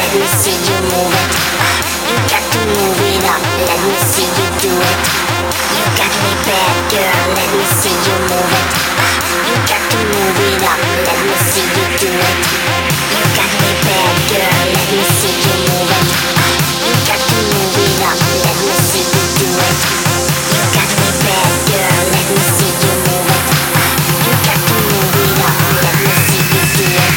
let me see you move it. You got to move it up, let me see you do it. You got me bad, girl, let me see you move it. You got to move it up, let me see you do it. You got me bad, girl, let me see you move it. You got to move it up, let me see you do it. You got me bad, girl, let me see you move it. You got to move it up, let me see you do it.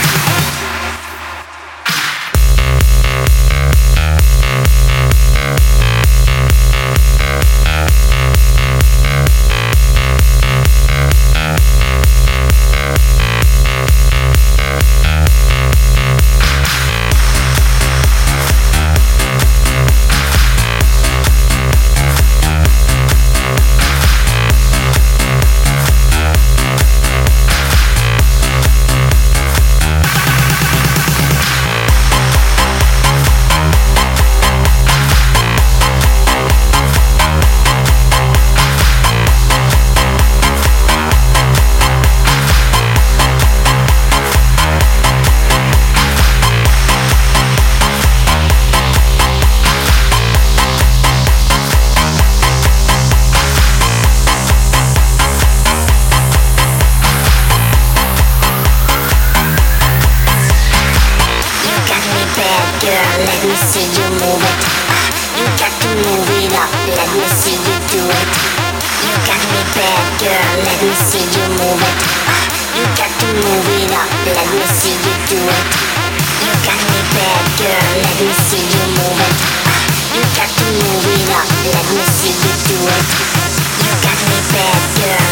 Girl, let me see you move it. You got to move it up, let me see you do it. You got me bad, girl, let me see you move it. You got to move it up, let me see you do it. You got me bad, girl, let me see you move it. You got to move it up, let me see you do it. You got me bad, girl,